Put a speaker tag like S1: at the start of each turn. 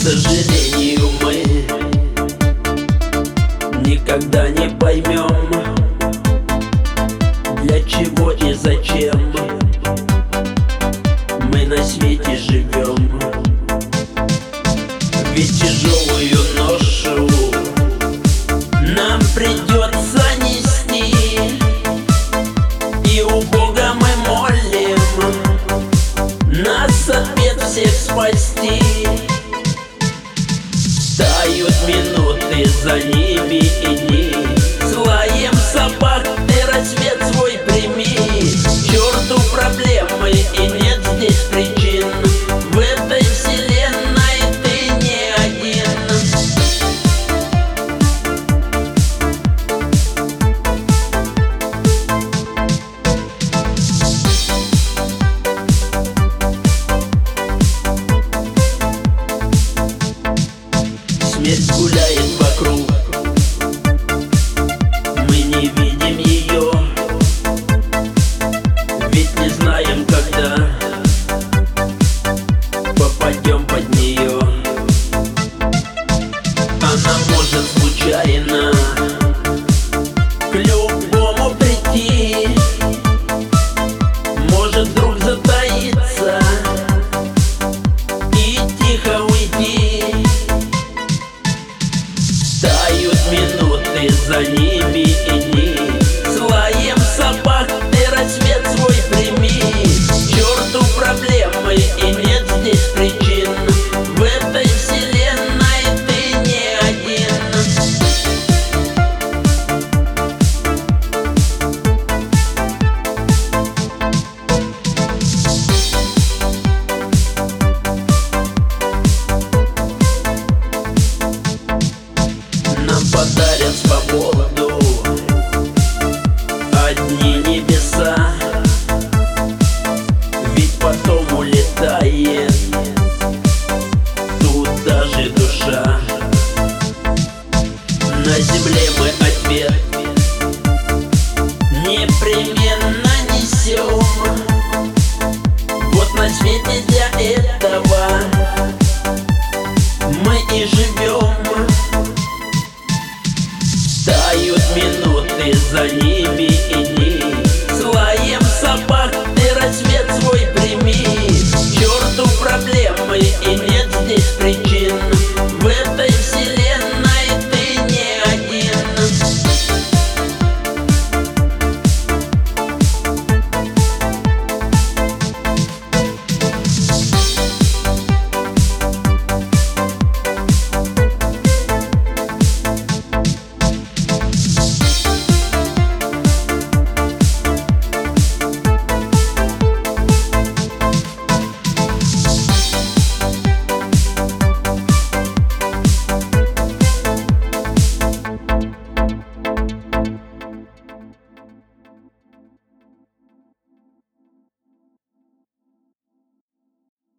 S1: сожалению, мы никогда не поймем, для чего и зачем мы на свете живем. Ведь тяжелую ношу нам придется нести, и у Бога мы молим нас от бед всех спасти. Тают минуты, за ними и дни, слаем собак ты рассвет свой прими. К черту проблемы, и нет здесь причин, в этой вселенной ты не один. Смерть гуляет вокруг, мы не видим ее, ведь не знаем, когда попадем под нее. Она может случайно к любому прийти, может вдруг затаиться и тихо уйти. Тают минуты, за ними и дни, слаем собак ты рассвет свой прими. К черту проблемы, и нет здесь причин, в этой вселенной ты не один. Нам подарят свободу одни небеса, ведь потом улетает тут даже душа. На земле мы ответ непременно несем, вот на свете для этого мы и живем. Тают минуты, за ними